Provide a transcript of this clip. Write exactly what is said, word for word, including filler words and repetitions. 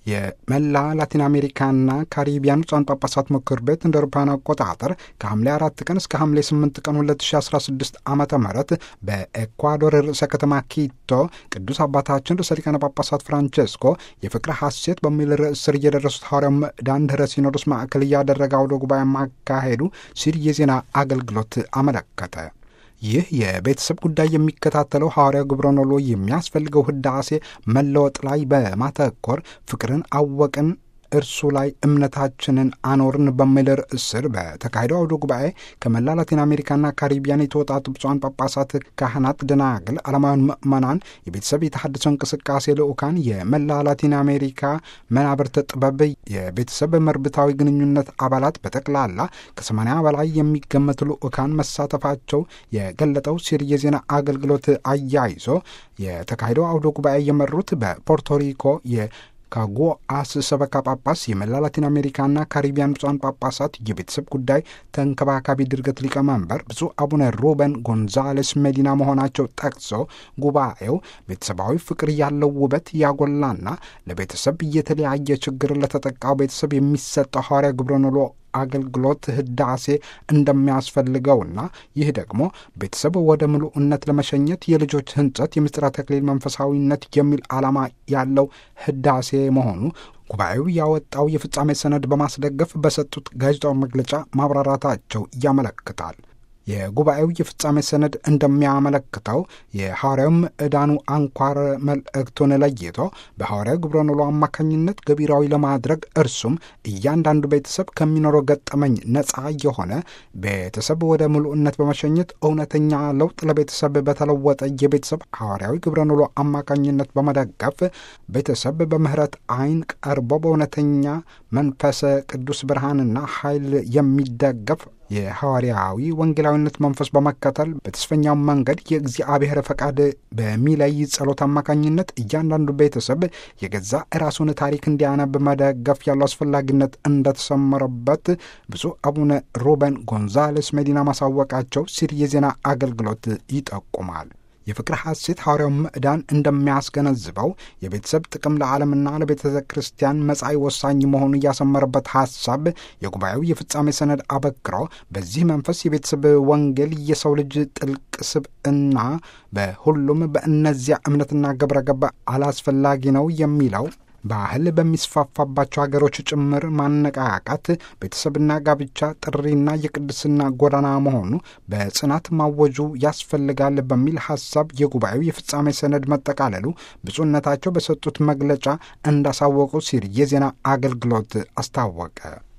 የመላ ላቲን አሜሪካና ካሪቢያን ብፁዓን ጳጳሳት ምክር ቤት እንደ አውሮፓውያን አቆጣጠር ከሐምሌ አራት ቀን እስከ ሐምሌ ስምንት ቀን ሁለት ሺ አስራ ስድስት ዓመተ ምህረት በኤኳዶር ርዕሰ ከተማ ኪቶ ቅዱስ አባታችን ርዕሰ ሊቃነ ጳጳሳት ፍራንቼስኮ የፍቅረ ሐሴት በሚል ርዕስ ስር እየደረሱት ሐዋርያው ምዕዳን ድኅረ ሲኖዶስ ማዕከል እያደረገ አውደ ጉባኤ ማካሄዱ ሲል የዜና አገልግሎት አመለከተ። ይህ የቤተሰብ ጉዳይ የሚከታተለው ሐዋርያው ግብረኖሎ የሚያስፈልገው ህዳሴ መለወጥ ላይ በማተኮር ፍቅርን አወቅን እርሱ ላይ እምነታችንን አኖርን በሚል ርዕስ ስር በተካሄደው አውደ ጉባኤ ከመላ ላቲን አሜሪካና ካሪቢያን የተወጣጡ ብፁዓን ጳጳሳት፣ ካህናት፣ ደናግል፣ ዓለማውያን ምዕመናን፣ የቤተሰብ የተሐድሶ እንቅስቃሴ ልዑካን፣ የመላ ላቲን አሜሪካ መናብርት ጥበብ፣ የቤተሰብ መርብታዊ ግንኙነት አባላት በጠቅላላ ከሰማንያ በላይ የሚገመቱ ልዑካን መሳተፋቸው የገለጠው ሲር የዜና አገልግሎት አያይዞ የተካሄደው አውደ ጉባኤ የመሩት በፖርቶሪኮ የ ካጎአስ ሰበካ ጳጳስ የመላ ላቲን አሜሪካና ካሪቢያን ብፁዓን ጳጳሳት የቤተሰብ ጉዳይ ተንከባካቢ ድርገት ሊቀመንበር ብፁዕ አቡነ ሩበን ጎንዛሌስ ሜዲና መሆናቸው ጠቅሶ ጉባኤው ቤተሰባዊ ፍቅር ያለው ውበት ያጎላና ለቤተሰብ የተለያየ ችግር ለተጠቃው ቤተሰብ የሚሰጠው ሐዋርያ ግብረኖሎ አገልግሎት ህዳሴ እንደሚያስፈልገውና ይህ ደግሞ ቤተሰብ ወደ ምሉዕነት ለመሸኘት የልጆች ህንጸት የምስጢረ ተክሊል መንፈሳዊነት የሚል ዓላማ ያለው ህዳሴ መሆኑ ጉባኤው ያወጣው የፍጻሜ ሰነድ በማስደገፍ በሰጡት ጋዜጣዊ መግለጫ ማብራራታቸው ያመለክታል። የጉባኤው የፍጻሜ ሰነድ እንደሚያመለክተው የሐዋርያው ምዕዳኑ አንኳር መልእክቱን ለይቶ በሐዋርያው ግብረኖሎ አማካኝነት ገቢራዊ ለማድረግ እርሱም እያንዳንዱ ቤተሰብ ከሚኖረው ገጠመኝ ነፃ የሆነ ቤተሰብ ወደ ምሉዕነት በመሸኘት እውነተኛ ለውጥ ለቤተሰብ በተለወጠ የቤተሰብ ሐዋርያዊ ግብረኖሎ አማካኝነት በመደገፍ ቤተሰብ በምህረት ዓይን ቀርቦ በእውነተኛ መንፈስ ቅዱስ ብርሃንና ኃይል የሚደገፍ የሐዋርያዊ ወንጌላዊነት መንፈስ በመከተል በተስፈኛው መንገድ የእግዚአብሔር ፈቃድ በሚለይ ጸሎት አማካኝነት እያንዳንዱ ቤተሰብ የገዛ ራሱን ታሪክ እንዲያነብ መደገፍ ያለው አስፈላጊነት እንደተሰመረበት ብፁዕ አቡነ ሩበን ጎንዛሌስ ሜዲና ማሳወቃቸው ሲር የዜና አገልግሎት ይጠቁማል። የፍቅር ሐሴት ሐዋርያው ምዕዳን እንደሚያስገነዝበው የቤተሰብ ጥቅም ለዓለምና ለቤተ ክርስቲያን መጻኢ ወሳኝ መሆኑን እያሰመረበት ሐሳብ የጉባኤው የፍጻሜ ሰነድ አበክሮ በዚህ መንፈስ የቤተሰብ ወንጌል የሰው ልጅ ጥልቅ ስብዕና በሁሉም በእነዚያ እምነትና ግብረ ገብ አላስፈላጊ ነው የሚለው ባህል በሚስፋፋባቸው ሀገሮች ጭምር ማነቃቃት ቤተሰብና ጋብቻ ጥሪና የቅድስና ጎዳና መሆኑ በጽናት ማወጁ ያስፈልጋል በሚል ሐሳብ የጉባኤው የፍጻሜ ሰነድ መጠቃለሉ ብፁዕነታቸው በሰጡት መግለጫ እንዳሳወቁ ሲር የዜና አገልግሎት አስታወቀ።